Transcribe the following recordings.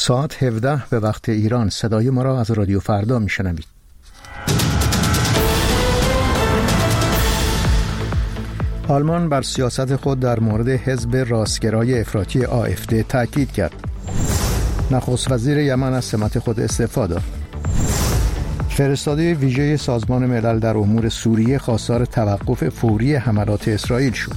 ساعت 17 به وقت ایران. صدای ما را از رادیو فردا میشنوید. آلمان بر سیاست خود در مورد حزب راستگرای افراطی AfD تاکید کرد. نخست وزیر یمن از سمت خود استعفا داد. فرستاده ویژه سازمان ملل در امور سوریه خواستار توقف فوری حملات اسرائیل شد.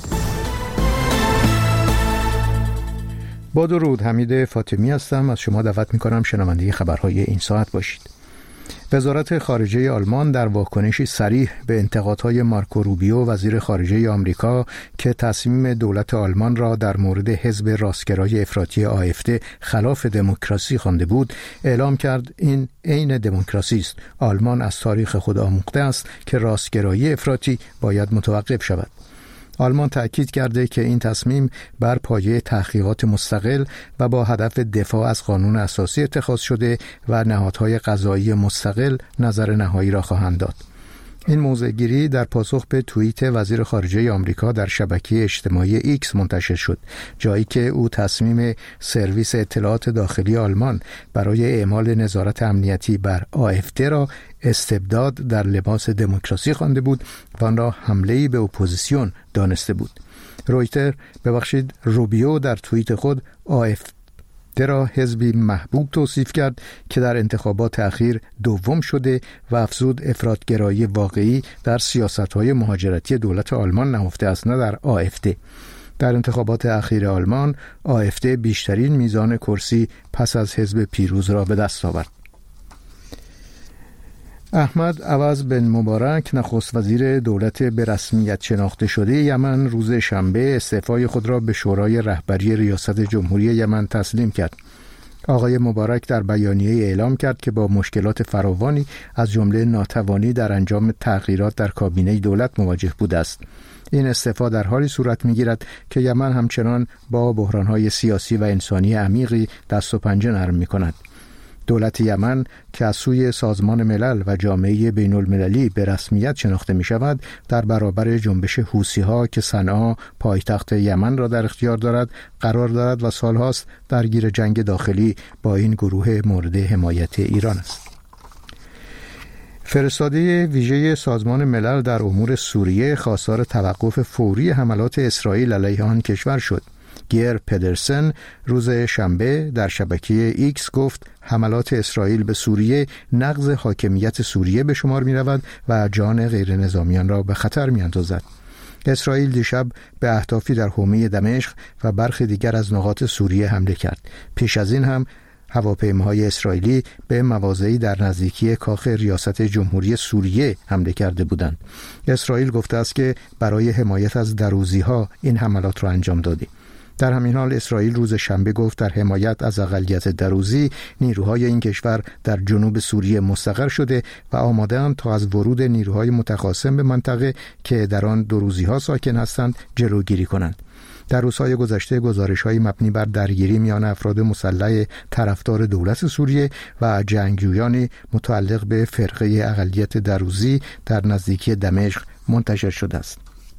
با درود، حمید فاطمی هستم. از شما دعوت می‌کنم شنونده خبرهای این ساعت باشید. وزارت خارجه آلمان در واکنشی صریح به انتقادهای مارکو روبیو وزیر خارجه آمریکا که تصمیم دولت آلمان را در مورد حزب راستگرای افراطی AfD خلاف دموکراسی خوانده بود، اعلام کرد این عین دموکراسی است. آلمان از تاریخ خود آموخته است که راستگرایی افراطی باید متوقف شود. آلمان تأکید کرده که این تصمیم بر پایه تحقیقات مستقل و با هدف دفاع از قانون اساسی اتخاذ شده و نهادهای قضایی مستقل نظر نهایی را خواهند داد. این موضع‌گیری در پاسخ به توییت وزیر خارجه آمریکا در شبکه اجتماعی ایکس منتشر شد، جایی که او تصمیم سرویس اطلاعات داخلی آلمان برای اعمال نظارت امنیتی بر AfD را استبداد در لباس دموکراسی خوانده بود و آن را حمله‌ای به اپوزیسیون دانسته بود. روبیو در توییت خود AfD را حزبی محبوب توصیف کرد که در انتخابات اخیر دوم شده و افزود افراطگرایی واقعی در سیاست‌های مهاجرتی دولت آلمان نهفته است، نه در AfD. در انتخابات اخیر آلمان AfD بیشترین میزان کرسی پس از حزب پیروز را به دست آورد. احمد عوض بن مبارک، نخست وزیر دولت به رسمیت شناخته شده یمن، روز شنبه استعفای خود را به شورای رهبری ریاست جمهوری یمن تسلیم کرد. آقای مبارک در بیانیه اعلام کرد که با مشکلات فراوانی از جمله ناتوانی در انجام تغییرات در کابینه دولت مواجه بوده است. این استعفا در حالی صورت می‌گیرد که یمن همچنان با بحران‌های سیاسی و انسانی عمیقی دست و پنجه نرم می‌کند. دولت یمن که از سوی سازمان ملل و جامعه بین المللی به رسمیت شناخته می شود، در برابر جنبش حوثی‌ها که صنعا پایتخت یمن را در اختیار دارد قرار دارد و سالهاست درگیر جنگ داخلی با این گروه مورد حمایت ایران است. فرستاده ویژه سازمان ملل در امور سوریه خواستار توقف فوری حملات اسرائیل علیه آن کشور شد. گیر پدرسن روز شنبه در شبکه ایکس گفت حملات اسرائیل به سوریه نقض حاکمیت سوریه به شمار می رود و جان غیر نظامیان را به خطر می اندازد. اسرائیل دیشب به اهدافی در حومه دمشق و برخی دیگر از نقاط سوریه حمله کرد. پیش از این هم هواپیماهای اسرائیلی به مواضعی در نزدیکی کاخ ریاست جمهوری سوریه حمله کرده بودند. اسرائیل گفته است که برای حمایت از دروزی‌ها این حملات را انجام داده. در همین حال اسرائیل روز شنبه گفت در حمایت از اقلیت دروزی نیروهای این کشور در جنوب سوریه مستقر شده و آماده‌اند تا از ورود نیروهای متخاصم به منطقه که در آن دروزی‌ها ساکن هستند جلوگیری کنند. در روزهای گذشته گزارش‌های مبنی بر درگیری میان افراد مسلح طرفدار دولت سوریه و جنگجویان متعلق به فرقه اقلیت دروزی در نزدیکی دمشق منتشر شده است.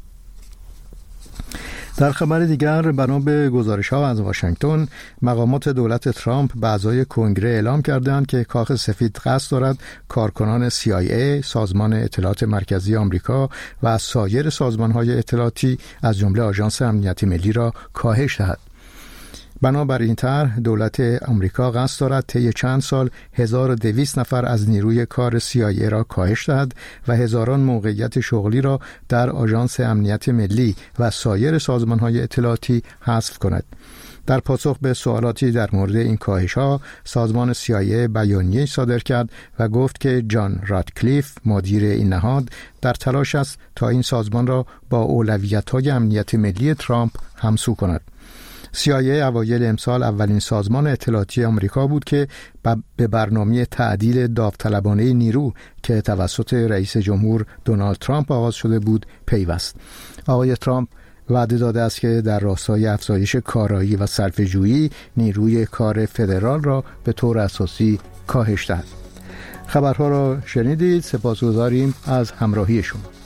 در خبر دیگر، بنا به گزارش‌ها از واشنگتن، مقامات دولت ترامپ به اعضای کنگره اعلام کردند که کاخ سفید قصد دارد کارکنان CIA، سازمان اطلاعات مرکزی آمریکا و از سایر سازمان‌های اطلاعاتی از جمله آژانس امنیت ملی را کاهش دهد. بنابر این طرح دولت آمریکا قصد دارد طی چند سال 1200 نفر از نیروی کار CIA را کاهش دهد و هزاران موقعیت شغلی را در آژانس امنیت ملی و سایر سازمان‌های اطلاعاتی حذف کند. در پاسخ به سوالاتی در مورد این کاهش‌ها، سازمان CIA بیانیه صادر کرد و گفت که جان رادکلیف، مدیر این نهاد، در تلاش است تا این سازمان را با اولویت‌های امنیت ملی ترامپ همسو کند. CIA اوایل امسال اولین سازمان اطلاعاتی آمریکا بود که به برنامه تعدیل داوطلبانه نیرو که توسط رئیس جمهور دونالد ترامپ آغاز شده بود پیوست. آقای ترامپ وعده داده است که در راستای افزایش کارایی و صرفه‌جویی نیروی کار فدرال را به طور اساسی کاهش دهد. خبرها را شنیدید. سپاسگزاریم از همراهی شما.